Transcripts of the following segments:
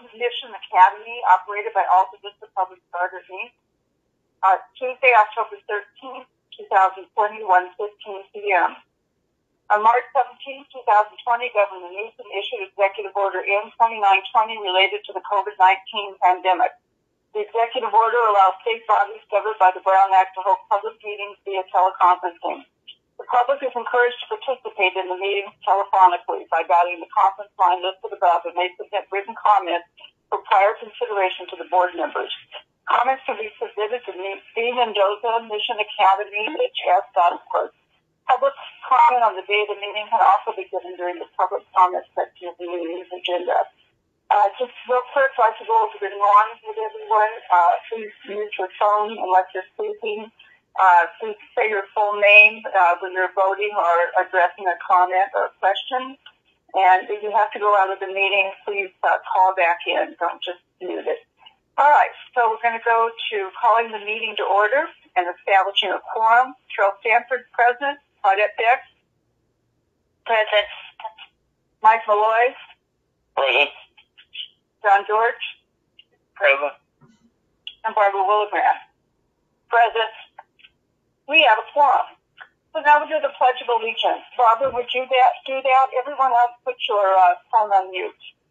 Mission Academy, operated by Alta Vista Public Charter, Inc. Tuesday, October 13th, 2020, 1:15 p.m. On March 17, 2020, Governor Newsom issued Executive Order N-2920 related to the COVID-19 pandemic. The executive order allows state bodies governed by the Brown Act to hold public meetings via teleconferencing. The public is encouraged to participate in the meetings telephonically by dialing the conference line listed above and may submit written comments for prior consideration to the board members. Comments can be submitted to Steve Mendoza, Mission Academy, HS.org. Public comment on the day of the meeting can also be given during the public comment section of the meeting's agenda. Just real quick, I'd like to go over the norms with everyone. Please use your phone unless you're speaking. Please say your full name when you're voting or addressing a comment or a question. And if you have to go out of the meeting, please call back in. Don't just mute it. All right, so we're going to go to calling the meeting to order and establishing a quorum. Cheryl Stanford, present. Claudette Beck. Present. Mike Malloy. Present. John George. Present. And Barbara Willebrand. Present. We have a quorum. So now we do the Pledge of Allegiance. Barbara, would you do that? Everyone else put your phone on mute.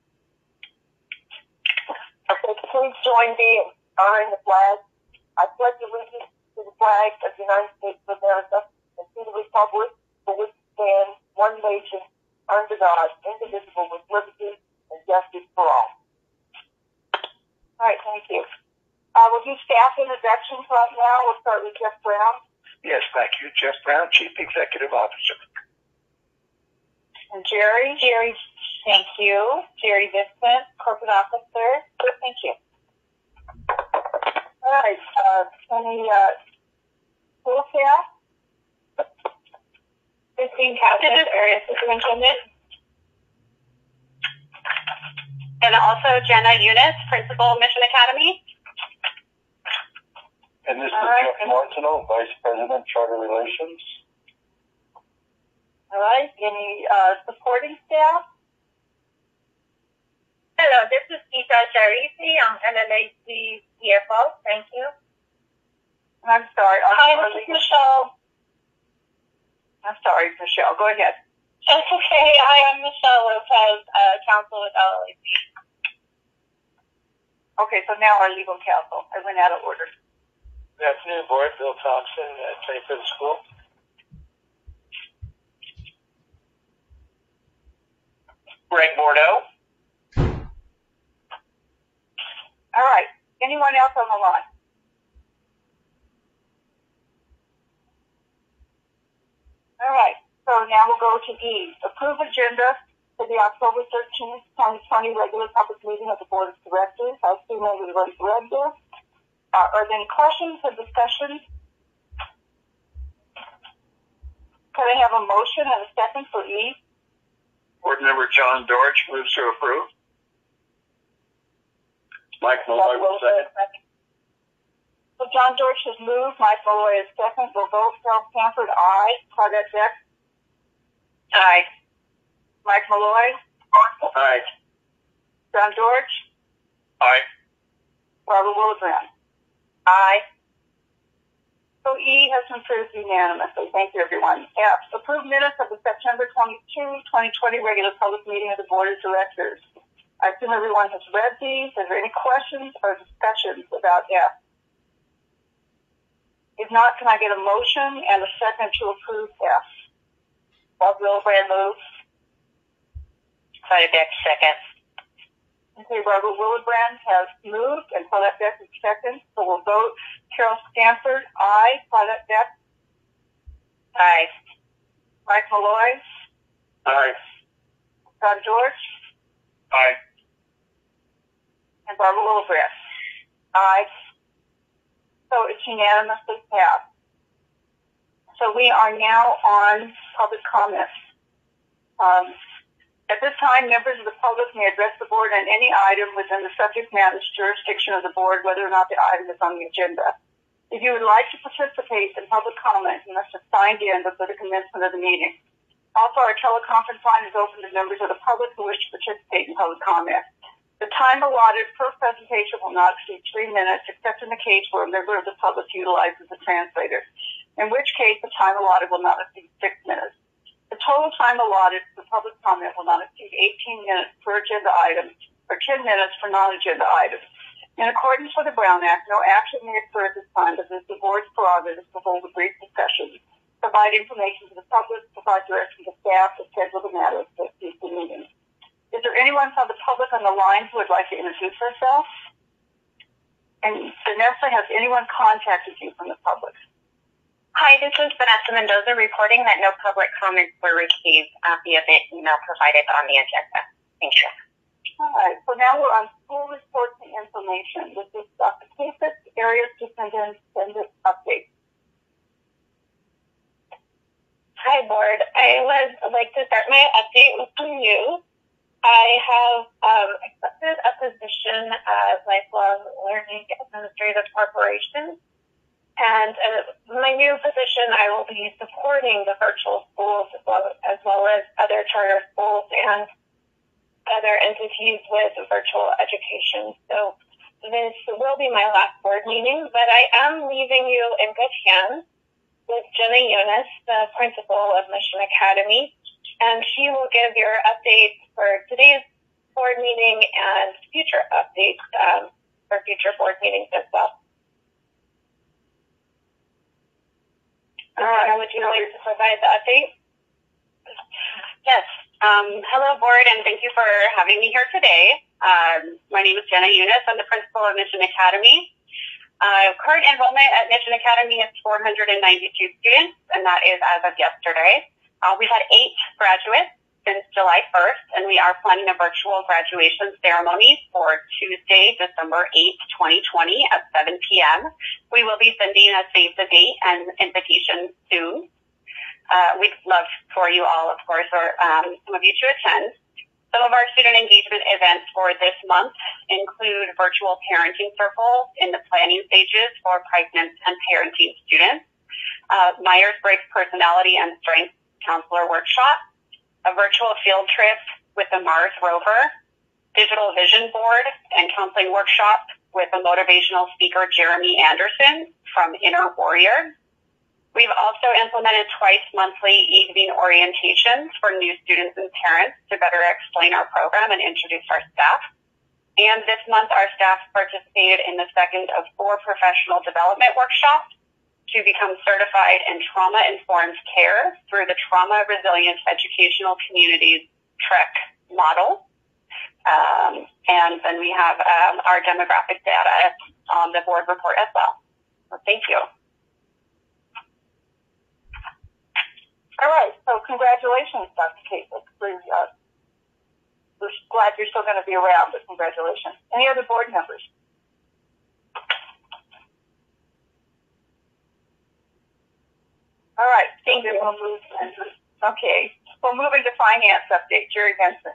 Okay, please join me in honoring the flag. I pledge allegiance to the flag of the United States of America and to the republic for which stands one nation under God, indivisible, with liberty and justice for all. All right, thank you. We'll do staff introductions right now. We'll start with Jeff Brown. Yes, thank you. Jeff Brown, Chief Executive Officer. And Jerry. Jerry, thank you. Jerry Vincent, Corporate Officer. Thank you. All right. Any school staff? Christine Cassidy, Area Superintendent. And also Jenna Eunice, Principal, Mission Academy. And this is Jeff Martineau, Vice President, Charter Relations. All right. Any supporting staff? Hello, this is Gita Sharifi. I'm NNAC CFO. Thank you. I'm sorry. Hi, this is Michelle. I'm sorry, Michelle. Go ahead. That's okay. Hi, I'm Michelle Lopez, counsel with LLAC. Okay, so now our legal counsel. I went out of order. Good afternoon, Board. Bill Thompson, attorney for the school. Greg Bordeaux. All right. Anyone else on the line? All right. So now we'll go to E. Approve agenda for the October 13th, 2020 regular public meeting of the Board of Directors. I assume everyone's read this. Are there any questions or discussions? Can I have a motion and a second for E? Board Member John George moves to approve. Mike Malloy will second. So John George has moved. Mike Malloy is second. We'll vote. Cheryl Stanford, aye. Claudette Beck. Aye. Mike Malloy. Aye. John George. Aye. Barbara Willebrand. Aye. So E has been approved unanimously. Thank you, everyone. F, approved minutes of the September 22, 2020 regular public meeting of the Board of Directors. I assume everyone has read these. Are there any questions or discussions about F? If not, can I get a motion and a second to approve F? Bob Willebrand moves. Claudette Beck, second. Okay, Barbara Willebrand has moved and Claudette Beck is second. So we'll vote. Cheryl Stanford, aye. Claudette Beck. Aye. Mike Malloy. Aye. John George. Aye. And Barbara Willebrand. Aye. So it's unanimously passed. So we are now on public comments. At this time, members of the public may address the board on any item within the subject matter's jurisdiction of the board, whether or not the item is on the agenda. If you would like to participate in public comment, you must have signed in before the commencement of the meeting. Also, our teleconference line is open to members of the public who wish to participate in public comment. The time allotted per presentation will not exceed 3 minutes, except in the case where a member of the public utilizes a translator, in which case the time allotted will not exceed 6 minutes. The total time allotted for public comment will not exceed 18 minutes per agenda item or 10 minutes for non-agenda items. In accordance with the Brown Act, no action may occur at this time, but it is the board's prerogative to hold a brief discussion, provide information to the public, provide direction to staff, to schedule the matters to the meeting. Is there anyone from the public on the line who would like to introduce herself? And Vanessa, has anyone contacted you from the public? Hi, this is Vanessa Mendoza reporting that no public comments were received via the email provided on the agenda. Thank you. All right, so now we're on school reports and information. This is Dr. Kasich, Area Superintendent Update. Hi, Board. I would like to start my update with some news. I have accepted a position as Lifelong Learning Administrative Corporation. And my new position, I will be supporting the virtual schools as well as other charter schools and other entities with virtual education. So this will be my last board meeting, but I am leaving you in good hands with Jenna Eunice, the principal of Mission Academy, and she will give your updates for today's board meeting and future updates for future board meetings as well. Would you like to provide the update? Yes. Hello, board, and thank you for having me here today. My name is Jenna Eunice. I'm the principal of Mission Academy. Current enrollment at Mission Academy is 492 students, and that is as of yesterday. We've had 8 graduates since July 1st, and we are planning a virtual graduation ceremony for Tuesday, December 8th, 2020 at 7 p.m. We will be sending a save the date and invitation soon. We'd love for you all, of course, or some of you to attend. Some of our student engagement events for this month include virtual parenting circles in the planning stages for pregnant and parenting students, Myers-Briggs Personality and Strength Counselor Workshop, a virtual field trip with the Mars rover, digital vision board and counseling workshop with a motivational speaker, Jeremy Anderson from Inner Warrior. We've also implemented twice monthly evening orientations for new students and parents to better explain our program and introduce our staff. And this month, our staff participated in the second of 4 professional development workshops to become certified in trauma-informed care through the Trauma Resilient Educational Communities TREC model. And then we have our demographic data on the board report as well. So thank you. All right, so congratulations, Dr. Kasich. We're glad you're still going to be around, but congratulations. Any other board members? All right, thank you. We'll move into finance update. Jerry Benson.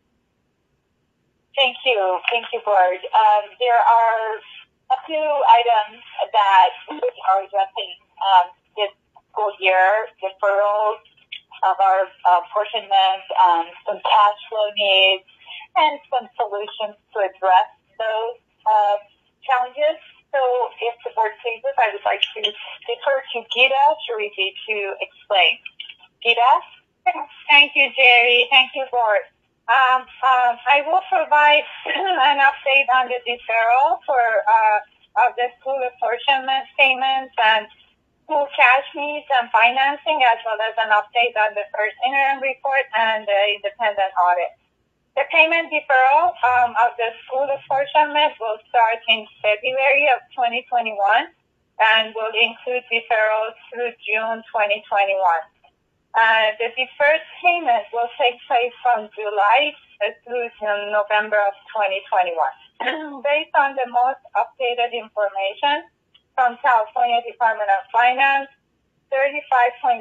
Thank you, Board. There are a few items that we are addressing this school year: deferrals of our apportionment, some cash flow needs, and some solutions to address those challenges. So if the board pleases, I would like to defer to Gita Sharifi to explain. Gita? Thank you, Jerry. Thank you, Board. I will provide an update on the deferral of the school apportionment payments and school cash needs and financing, as well as an update on the first interim report and the independent audit. The payment deferral of the school apportionment will start in February of 2021 and will include deferrals through June 2021. The deferred payment will take place from July through November of 2021. Based on the most updated information from California Department of Finance, 35.91%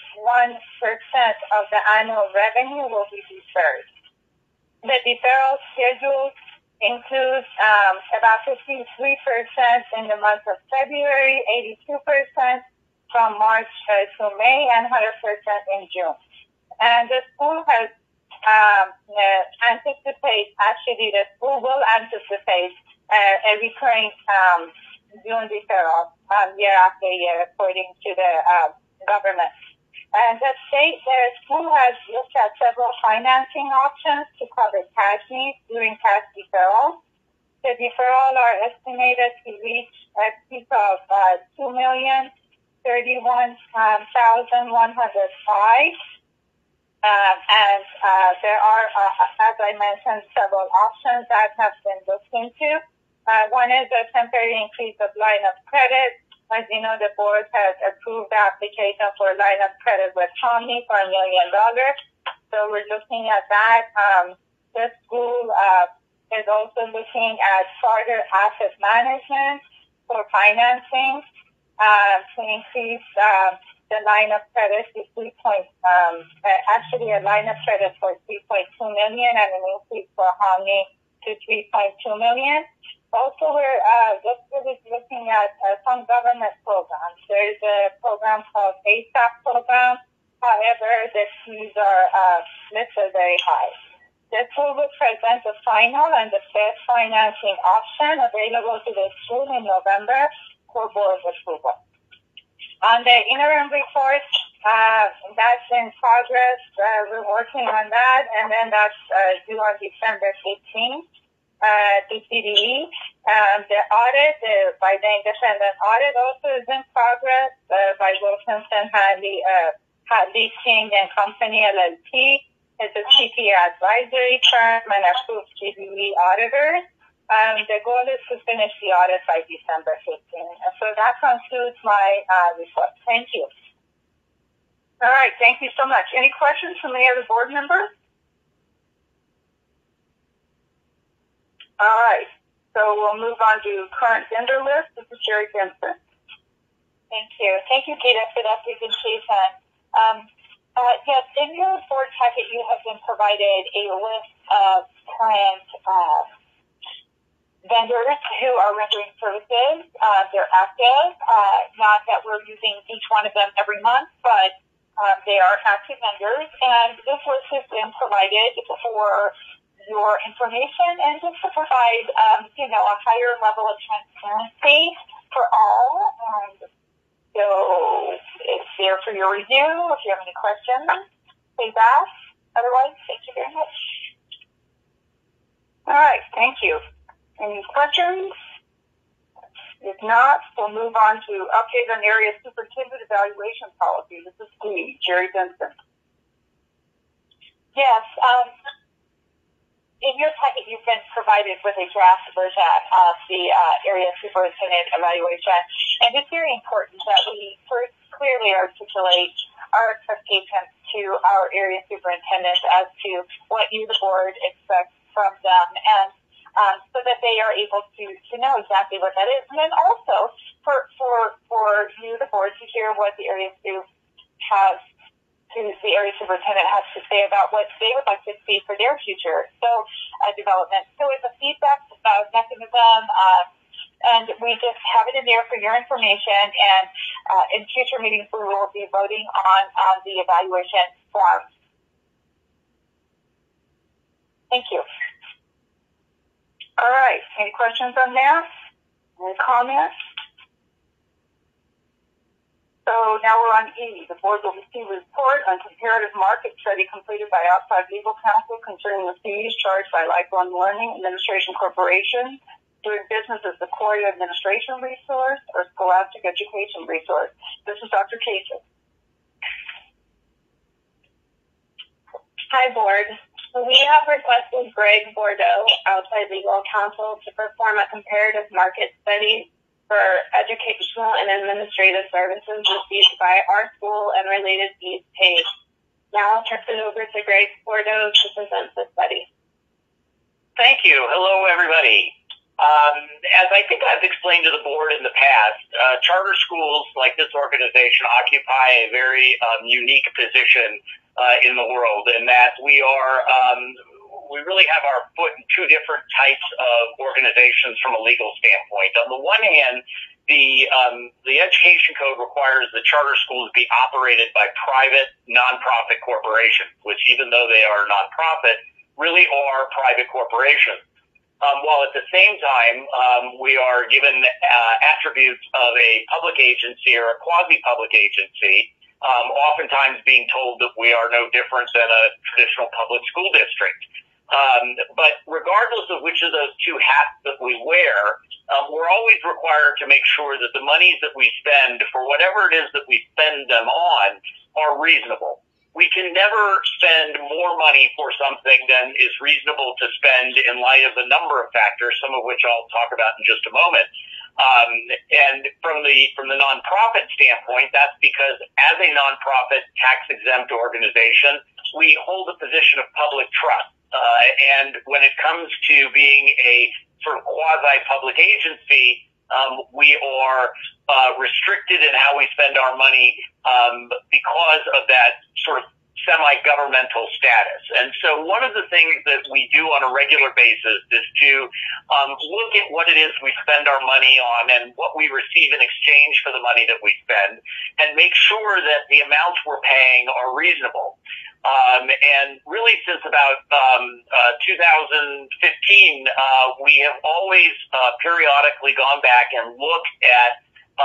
of the annual revenue will be deferred. The deferral schedule includes about 53% in the month of February, 82% from March to May, and 100% in June. And the school has anticipate, actually the school will anticipate a recurring June deferral year after year according to the government. And the school has looked at several financing options to cover cash needs during cash deferral. The deferral are estimated to reach a peak of $2,031,105. And there are, as I mentioned, several options that have been looked into. One is a temporary increase of line of credit. As you know, the board has approved the application for a line of credit with Hanmi for $1 million. So we're looking at that. The school is also looking at further asset management for financing to increase the line of credit to actually a line of credit for $3.2 million and an increase for Hanmi to $3.2 million. Also, we're looking at some government programs. There's a program called ASAP program. However, the fees are listed very high. The school will present the final and the best financing option available to the school in November for board approval. On the interim report, that's in progress. We're working on that, and then that's due on December 15th. To CDE. The audit by the independent audit also is in progress by Wilkinson Hadley King and Company LLP. It's a CPA advisory firm and approved CDE auditors. The goal is to finish the audit by December 15th. So that concludes my report. Thank you. All right. Thank you so much. Any questions from any other board members? All right, so we'll move on to current vendor list. This is Sherry Jensen. Thank you. Thank you, Gita, for that presentation. Yes, in your board packet, you have been provided a list of current vendors who are rendering services. They're active. Not that we're using each one of them every month, but they are active vendors. And this list has been provided for your information and just to provide, a higher level of transparency for all. And so it's there for your review. If you have any questions, please ask. Otherwise, thank you very much. All right, thank you. Any questions? If not, we'll move on to update on area superintendent evaluation policy. This is Jerry Benson. Yes. In your packet, you've been provided with a draft version of the area superintendent evaluation, and it's very important that we first clearly articulate our expectations to our area superintendents as to what you, the board, expect from them, and so that they are able to know exactly what that is, and then also for you, the board, to hear what the area superintendent has to say about what they would like to see for their future development. So it's a feedback mechanism, and we just have it in there for your information. And in future meetings, we will be voting on the evaluation form. Thank you. All right. Any questions on that? Any comments? So now we're on E. The board will receive a report on comparative market study completed by outside legal counsel concerning the fees charged by Lifelong Learning Administration Corporation doing business as the Sequoia Administration Resource or Scholastic Education Resource. This is Dr. Casey. Hi, board. We have requested Greg Bordeaux, outside legal counsel, to perform a comparative market study for educational and administrative services received by our school and related fees paid. Now I'll turn it over to Greg Bordeaux to present the study. Thank you. Hello, everybody. As I think I've explained to the board in the past, charter schools like this organization occupy a very unique position in the world, in that we really have our foot in two different types of organizations from a legal standpoint. On the one hand, the education code requires that charter schools be operated by private nonprofit corporations, which even though they are nonprofit, really are private corporations. While at the same time, we are given attributes of a public agency or a quasi-public agency, oftentimes being told that we are no different than a traditional public school district. But regardless of which of those two hats that we wear, we're always required to make sure that the monies that we spend for whatever it is that we spend them on are reasonable. We can never spend more money for something than is reasonable to spend in light of a number of factors, some of which I'll talk about in just a moment. And from the nonprofit standpoint, that's because as a nonprofit tax-exempt organization, we hold a position of public trust. And when it comes to being a sort of quasi-public agency, we are restricted in how we spend our money because of that sort of semi-governmental status. And so one of the things that we do on a regular basis is to look at what it is we spend our money on and what we receive in exchange for the money that we spend, and make sure that the amounts we're paying are reasonable. And really since about 2015, we have always periodically gone back and looked at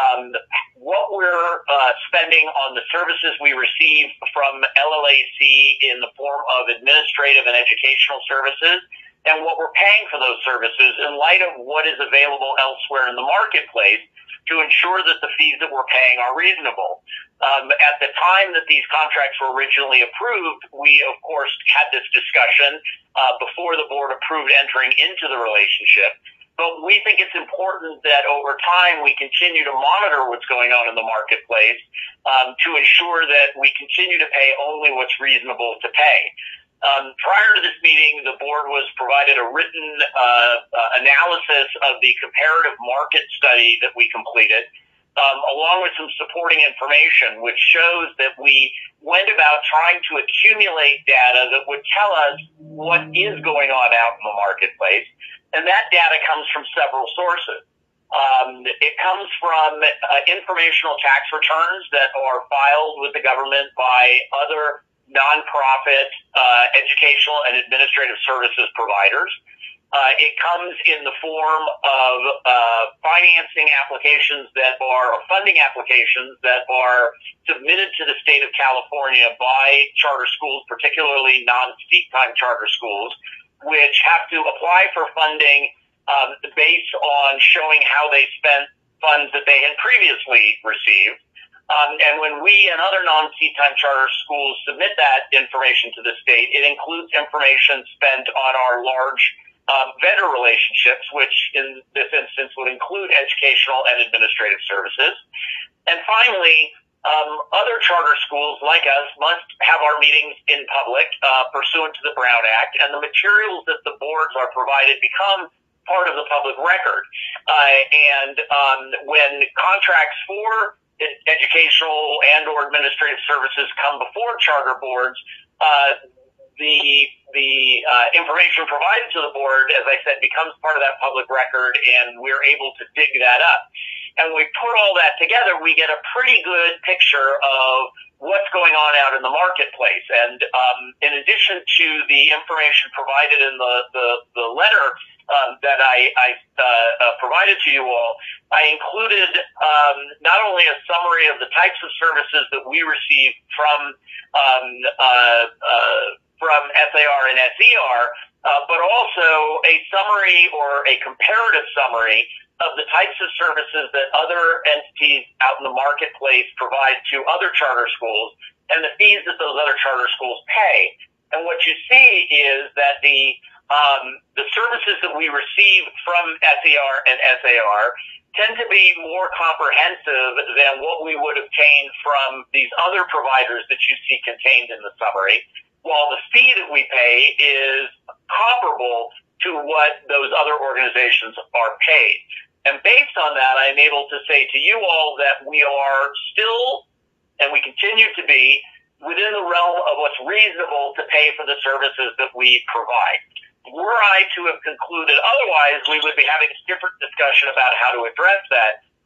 what we're spending on the services we receive from LLAC in the form of administrative and educational services, and what we're paying for those services in light of what is available elsewhere in the marketplace to ensure that the fees that we're paying are reasonable. At the time that these contracts were originally approved, we, of course, had this discussion before the board approved entering into the relationship. But we think it's important that over time we continue to monitor what's going on in the marketplace to ensure that we continue to pay only what's reasonable to pay. Prior to this meeting, the board was provided a written analysis of the comparative market study that we completed, along with some supporting information, which shows that we went about trying to accumulate data that would tell us what is going on out in the marketplace. And that data comes from several sources. It comes from informational tax returns that are filed with the government by other nonprofit educational and administrative services providers. It comes in the form of financing applications that are, or funding applications that are submitted to the state of California by charter schools, particularly non-seat time charter schools, which have to apply for funding based on showing how they spent funds that they had previously received. And when we and other non-seat time charter schools submit that information to the state, it includes information spent on our large vendor relationships, which in this instance would include educational and administrative services. And finally, other charter schools like us must have our meetings in public pursuant to the Brown Act, and the materials that the boards are provided become part of the public record. And when contracts for educational and or administrative services come before charter boards, the information provided to the board, as I said, becomes part of that public record, and we're able to dig that up. And we put all that together, we get a pretty good picture of what's going on out in the marketplace. And in addition to the information provided in the letter that I provided to you all, I included not only a summary of the types of services that we receive from SAR and SER, but also a summary or a comparative summary of the types of services that other entities out in the marketplace provide to other charter schools and the fees that those other charter schools pay. And what you see is that the services that we receive from SER and SAR tend to be more comprehensive than what we would obtain from these other providers that you see contained in the summary, while the fee that we pay is comparable to what those other organizations are paid. And based on that, I'm able to say to you all that we are still, and we continue to be, within the realm of what's reasonable to pay for the services that we provide. Were I to have concluded otherwise, we would be having a different discussion about how to address that.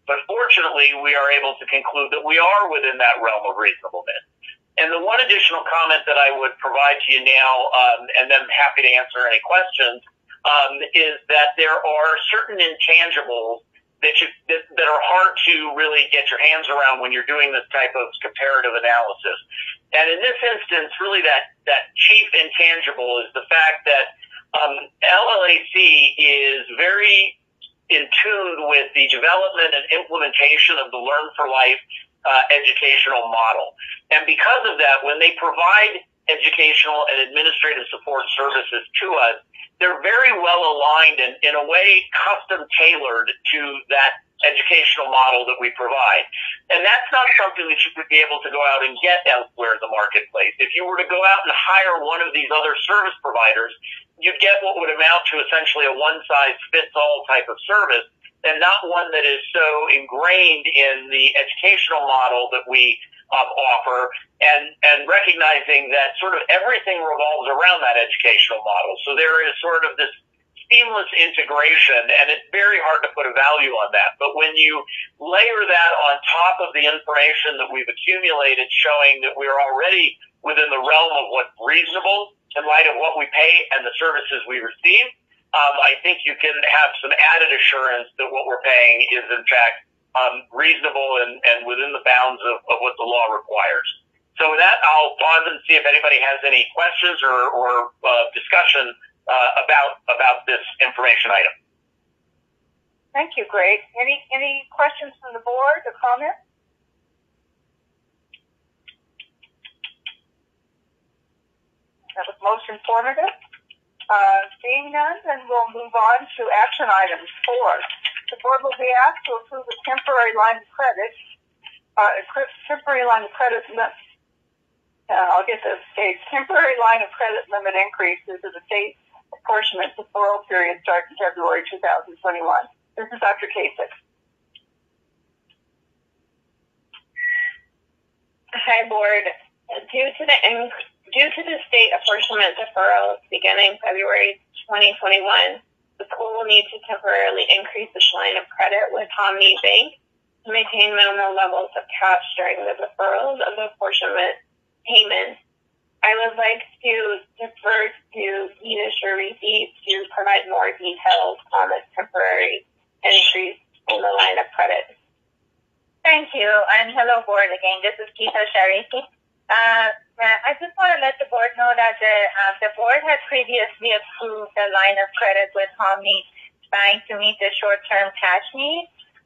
But fortunately, we are able to conclude that we are within that realm of reasonableness. And the one additional comment that I would provide to you now, and then I'm happy to answer any questions, is that there are certain intangibles that are hard to really get your hands around when you're doing this type of comparative analysis. And in this instance, really that chief intangible is the fact that LLAC is very in tune with the development and implementation of the Learn for Life educational model. And because of that, when they provide educational and administrative support services to us, they're very well aligned and in a way custom tailored to that educational model that we provide. And that's not something that you could be able to go out and get elsewhere in the marketplace. If you were to go out and hire one of these other service providers, you'd get what would amount to essentially a one-size-fits-all type of service, and not one that is so ingrained in the educational model that we offer, and recognizing that sort of everything revolves around that educational model. So there is sort of this seamless integration, and it's very hard to put a value on that. But when you layer that on top of the information that we've accumulated showing that we're already within the realm of what's reasonable in light of what we pay and the services we receive, I think you can have some added assurance that what we're paying is in fact reasonable and within the bounds of what the law requires. So with that, I'll pause and see if anybody has any questions or discussion about this information item. Thank you, Greg. Any questions from the board or comments? That was most informative. Seeing none, then we'll move on to action items 4. The board will be asked to approve a temporary line of credit. I'll get this date. Temporary line of credit limit increases to the state apportionment deferral period starting February 2021. This is Dr. Kasich. Hi, board. Due to the state apportionment deferrals beginning February 2021, the school will need to temporarily increase its line of credit with Hanmi Bank to maintain minimal levels of cash during the deferrals of the apportionment payments. I would like to defer to Gita Sharisi to provide more details on this temporary increase in the line of credit. Thank you, and hello, board again. This is Gita Sharisi. I just want to let the board know that the board had previously approved a line of credit with Hanmi Bank to meet the short-term cash needs.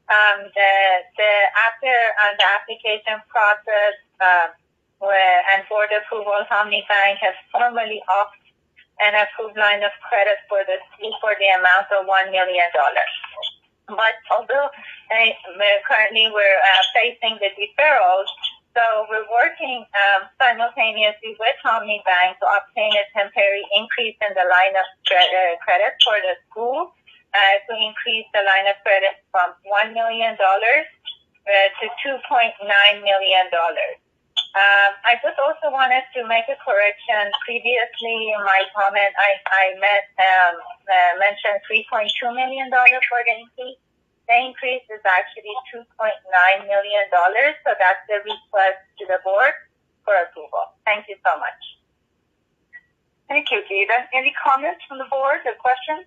After the application process and board approval, Hanmi Bank has formally offered an approved line of credit for the school for the amount of $1 million. But although currently we're facing the deferrals, so we're working simultaneously with Hanmi Bank to obtain a temporary increase in the line of credit for the school to increase the line of credit from $1 million to $2.9 million. I just also wanted to make a correction. Previously in my comment, I mentioned $3.2 million for the increase. The increase is actually $2.9 million, so that's the request to the board for approval. Thank you so much. Thank you, Gita. Any comments from the board or questions?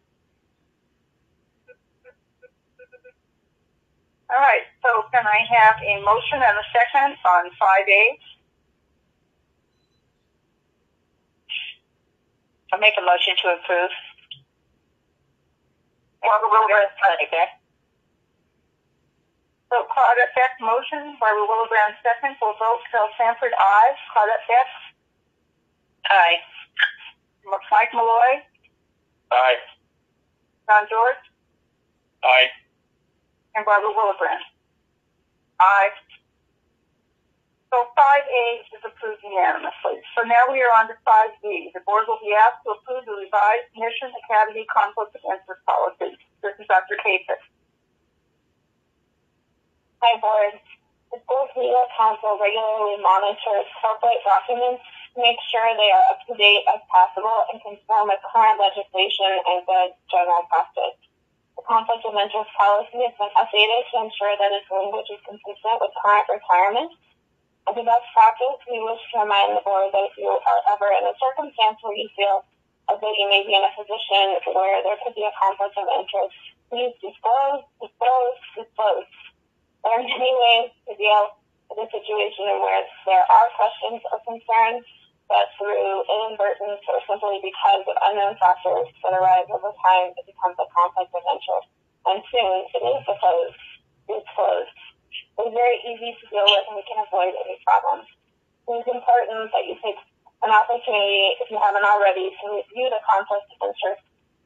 All right, so can I have a motion and a second on 5A? I'll make a motion to approve. Barbara Willebrand, So Claudette Beck motion, Barbara Willebrand second. We'll vote. Phil Sanford, aye. Claudette Beck? Aye. Mike Malloy? Aye. John George? Aye. And Barbara Willebrand? Aye. So 5A is approved unanimously. So now we are on to 5B. The board will be asked to approve the revised Mission Academy conflict of interest policy. This is Dr. Kasich. Hi, board. The school's legal counsel regularly monitors corporate documents to make sure they are up to date as possible and conform with current legislation and good general practice. The conflict of interest policy has been updated to ensure that its language is consistent with current requirements. As a best practice, we wish to remind the board that if you are ever in a circumstance where you feel as though you may be in a position where there could be a conflict of interest, please disclose. There are many ways to deal with a situation where there are questions or concerns, but through inadvertence or simply because of unknown factors that arise over time, it becomes a conflict of interest. And soon, it is disclosed. It's very easy to deal with, and we can avoid any problems. It is important that you take an opportunity, if you haven't already, to review the conflict of interest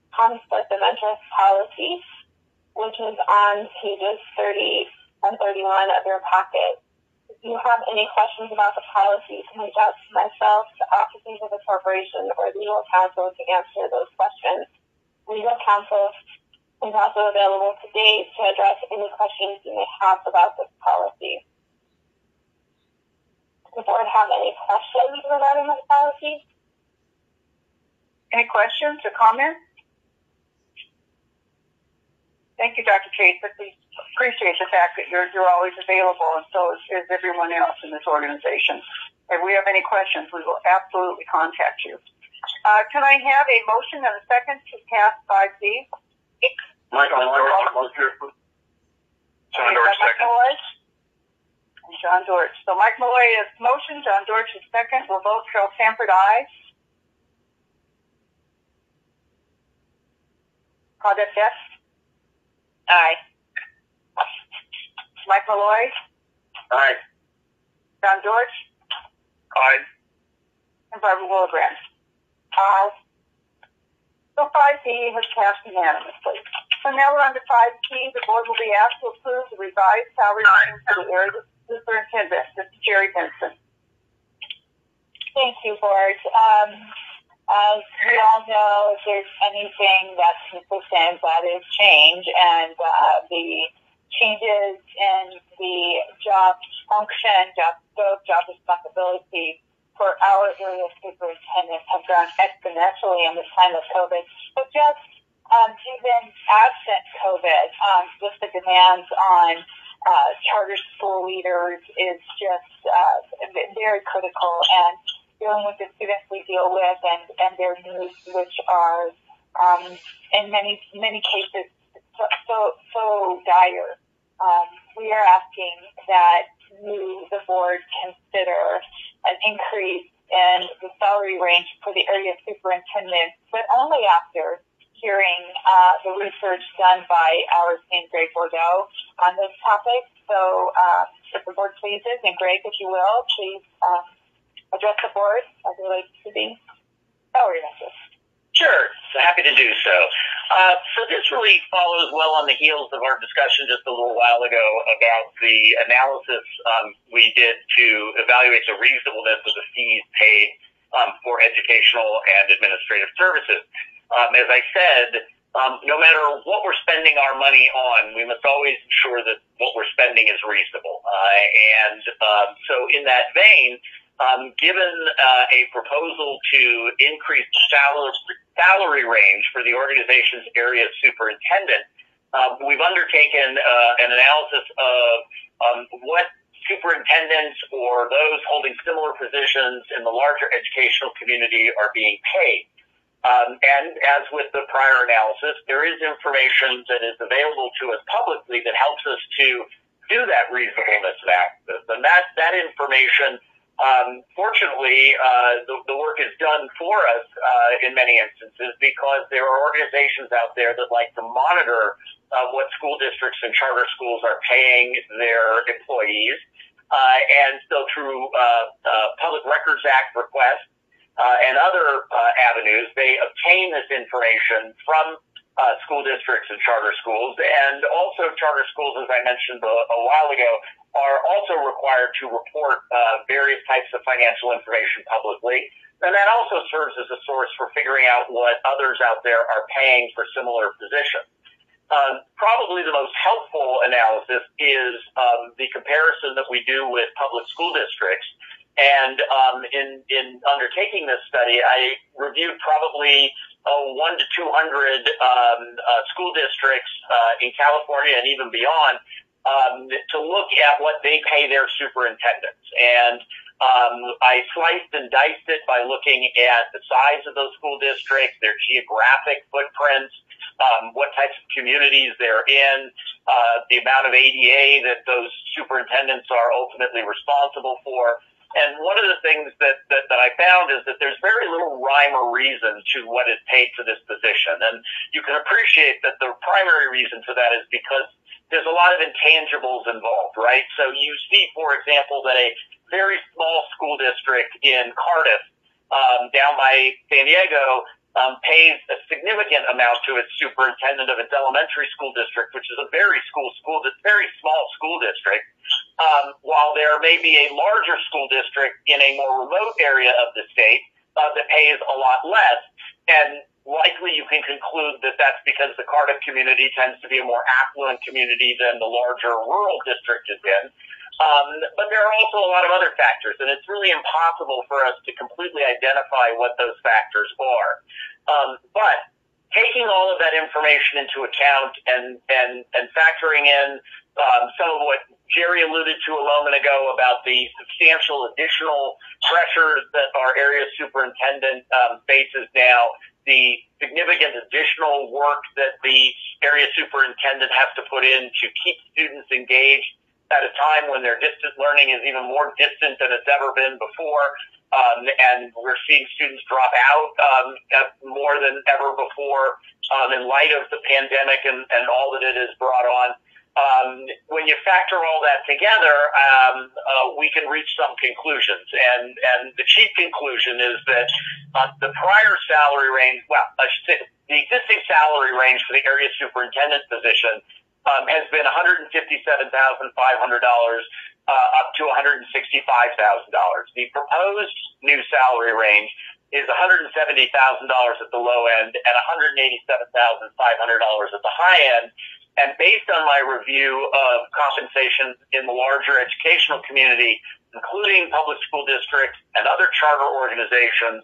policy, which is on pages 30 and 31 of your packet. If you have any questions about the policy, you can reach out to myself, the officers of the corporation, or legal counsel to answer those questions. Legal counsel is also available today to address any questions you may have about this policy. Does the board have any questions regarding this policy? Any questions or comments? Thank you, Dr. Chase. We appreciate the fact that you're always available, and so is everyone else in this organization. If we have any questions, we will absolutely contact you. Can I have a motion and a second to pass 5D? Michael Dorch, motion. John Dorch, second. And John Dorch. So Mike Malloy is motion, John Dorch is second. We'll vote. Carol Sanford, aye. Claudette Best? Aye. Mike Malloy? Aye. John Dorch? Aye. And Barbara Willibrand? Aye. So 5D has passed unanimously. So now we're on to 5C. The board will be asked to approve the revised salary range for the area superintendent. This is Jerry Benson. Thank you, board. As we all know, if there's anything that's consistent, that is change, and the changes in the job function, job scope, job responsibility for our area superintendents have grown exponentially in this time of COVID. But just even absent COVID, just the demands on charter school leaders is just very critical, and dealing with the students we deal with and their needs, which are in many cases so dire. We are asking that the board consider an increase in the salary range for the area superintendent, but only after hearing the research done by our esteemed Greg Bordeaux on this topic. So if the board pleases, and Greg, if you will, please address the board as it relates to the salary ranges. Sure, happy to do so. So this really follows well on the heels of our discussion just a little while ago about the analysis we did to evaluate the reasonableness of the fees paid for educational and administrative services. As I said, no matter what we're spending our money on, we must always ensure that what we're spending is reasonable. So in that vein, given a proposal to increase the salary range for the organization's area superintendent, we've undertaken an analysis of what superintendents or those holding similar positions in the larger educational community are being paid. And as with the prior analysis, there is information that is available to us publicly that helps us to do that reasonableness analysis. And that information, fortunately, the work is done for us in many instances because there are organizations out there that like to monitor what school districts and charter schools are paying their employees. And so through Public Records Act requests and other avenues, they obtain this information from school districts and charter schools. And also charter schools, as I mentioned a while ago, are also required to report various types of financial information publicly. And that also serves as a source for figuring out what others out there are paying for similar positions. Probably the most helpful analysis is the comparison that we do with public school districts. And in undertaking this study, I reviewed probably 1 to 200 school districts in California and even beyond to look at what they pay their superintendents. And I sliced and diced it by looking at the size of those school districts, their geographic footprints, what types of communities they're in, the amount of ADA that those superintendents are ultimately responsible for. And one of the things that I found is that there's very little rhyme or reason to what is paid for this position. And you can appreciate that the primary reason for that is because there's a lot of intangibles involved, right? So you see, for example, that a very small school district in Cardiff, down by San Diego, pays a significant amount to its superintendent of its elementary school district, which is a very small school district, while there may be a larger school district in a more remote area of the state that pays a lot less. And likely you can conclude that that's because the Cardiff community tends to be a more affluent community than the larger rural district is in. But there are also a lot of other factors, and it's really impossible for us to completely identify what those factors are. But taking all of that information into account and factoring in some of what Jerry alluded to a moment ago about the substantial additional pressures that our area superintendent faces now, the significant additional work that the area superintendent has to put in to keep students engaged at a time when their distance learning is even more distant than it's ever been before, and we're seeing students drop out more than ever before in light of the pandemic and all that it has brought on. When you factor all that together, we can reach some conclusions. And the chief conclusion is that the prior salary range, I should say the existing salary range for the area superintendent position has been $157,500 up to $165,000. The proposed new salary range is $170,000 at the low end and $187,500 at the high end. And based on my review of compensation in the larger educational community, including public school districts and other charter organizations,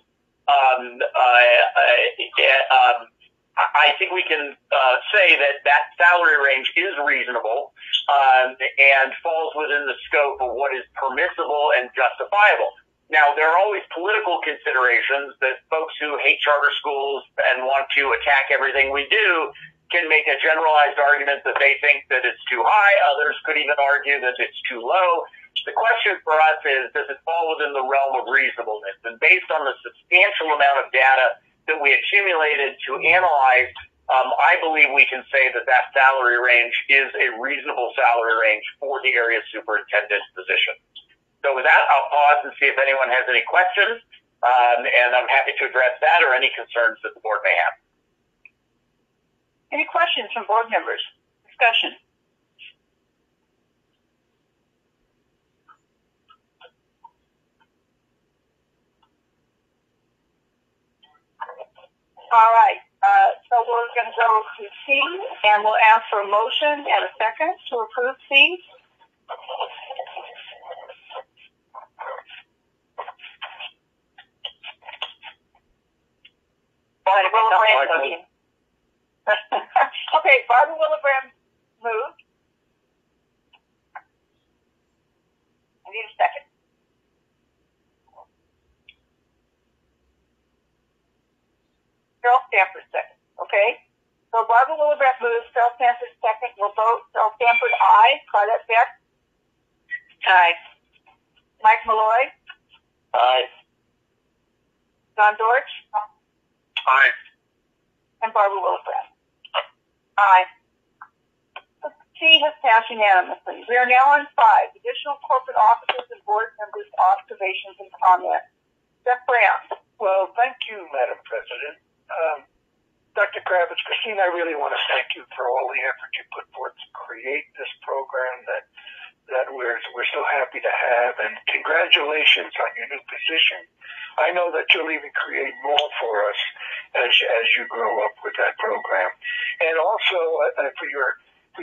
I think we can say that salary range is reasonable and falls within the scope of what is permissible and justifiable. Now, there are always political considerations that folks who hate charter schools and want to attack everything we do can make a generalized argument that they think that it's too high. Others could even argue that it's too low. The question for us is, does it fall within the realm of reasonableness? And based on the substantial amount of data that we accumulated to analyze, I believe we can say that salary range is a reasonable salary range for the area superintendent position. So with that, I'll pause and see if anyone has any questions, and I'm happy to address that or any concerns that the board may have. Any questions from board members? Discussion. All right. So we're going to go to C, and we'll ask for a motion and a second to approve C. Okay, Barbara Willebrand moved. I need a second. Cheryl Stanford second. Okay? So Barbara Willebrand moves, Cheryl Stanford second. We'll vote. Cheryl Stanford, aye. Claudette Beck? Aye. Mike Malloy? Aye. John Dortch? Aye. And Barbara Willebrand? Aye. C has passed unanimously. We are now on 5, additional corporate officers and board members' observations and comments. Jeff Brown. Well, thank you, Madam President. Dr. Kravitz, Christine, I really want to thank you for all the effort you put forth to create this program that we're so happy to have, and congratulations on your new position. I know that you'll even create more for us as you grow up with that program, and also for your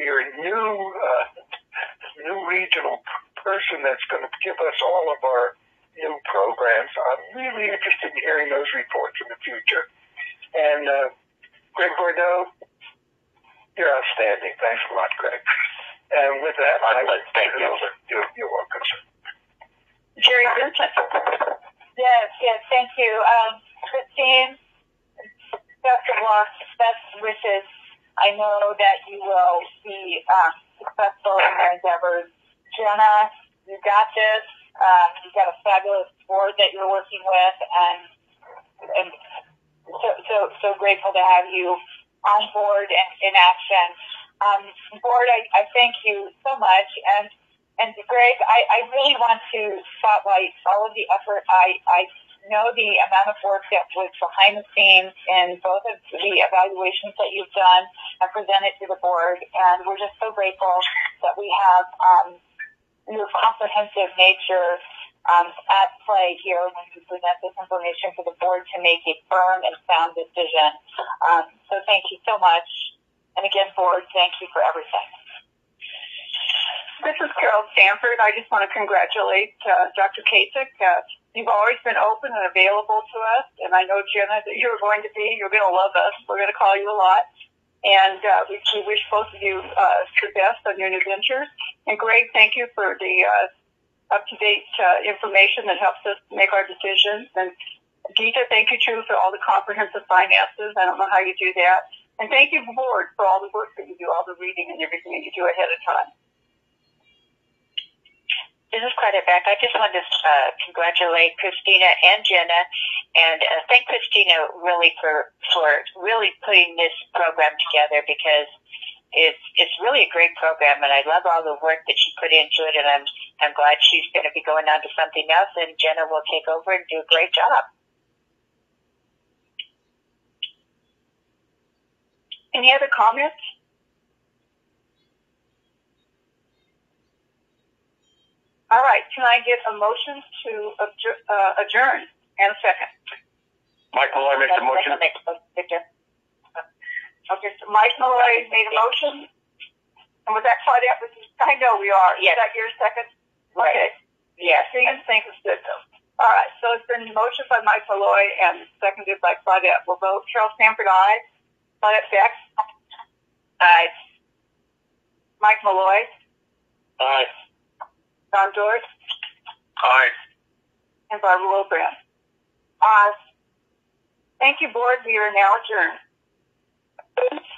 new regional person that's going to give us all of our new programs. I'm really interested in hearing those reports in the future. And Greg Bordeaux, you're outstanding. Thanks a lot, Greg. And with that, thank you. You're welcome, sir. Jerry Vincent. Yes, thank you. Christine, best of luck, best wishes. I know that you will be successful in your endeavors. Jenna, you got this. You've got a fabulous board that you're working with, and so grateful to have you on board and in action. Board, I thank you so much, and Greg, I really want to spotlight all of the effort. I know the amount of work that was behind the scenes in both of the evaluations that you've done and presented to the board, and we're just so grateful that we have your comprehensive nature at play here when you present this information to the board to make a firm and sound decision. So thank you so much. And again, board, thank you for everything. This is Carol Stanford. I just want to congratulate Dr. Kasich. You've always been open and available to us, and I know, Jenna, that you're going to love us. We're going to call you a lot. And we wish both of you the best on your new ventures. And Greg, thank you for the up-to-date information that helps us make our decisions. And Geeta, thank you, too, for all the comprehensive finances. I don't know how you do that. And thank you, board, for all the work that you do, all the reading and everything that you do ahead of time. This is Claudette Beck. I just wanted to congratulate Christina and Jenna, and thank Christina really for really putting this program together, because it's really a great program, and I love all the work that she put into it, and I'm glad she's going to be going on to something else, and Jenna will take over and do a great job. Any other comments? All right, can I get a motion to adjourn and a second? Mike Malloy makes a motion. Okay, so Mike Malloy made a motion. And was that Claudette? I know we are. Yes. Is that your second? Right. Okay. Yes. I think it's good, though. All right, so it's been motioned by Mike Malloy and seconded by Claudette. We'll vote. Carol Stanford, aye. Claudette Beck? Aye. Mike Malloy? Aye. Don Dort? Aye. And Barbara Wilbrand? Aye. Thank you, board. We are now adjourned.